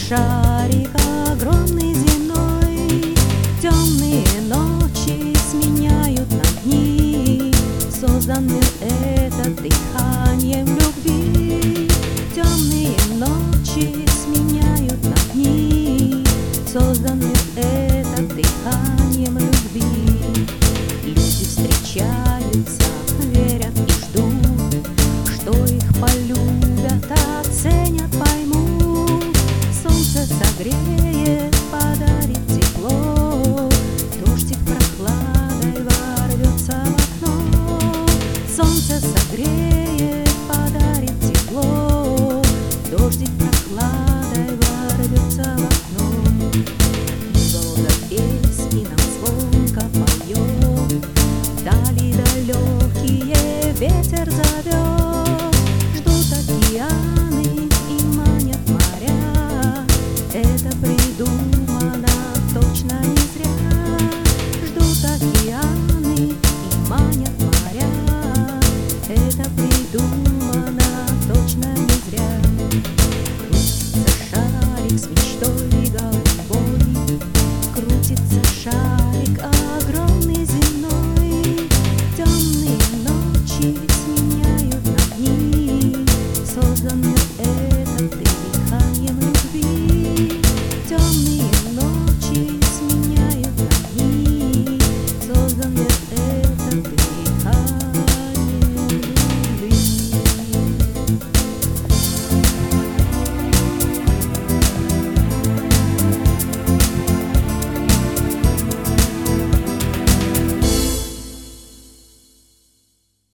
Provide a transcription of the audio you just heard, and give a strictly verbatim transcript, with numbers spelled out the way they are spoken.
шарик огромный земной. Темные ночи сменяют на дни, создан мир этот дыханием любви. Темные ночи сменяют на дни, создан мир этот дыханием любви. Люди встречаются, верят и ждут, что их полюбят, оценят, поймут. Солнце согреет, подарит тепло, дождик прохладой ворвется в окно. Солнце согреет, подарит тепло, дождик прохладой ворвется в окно.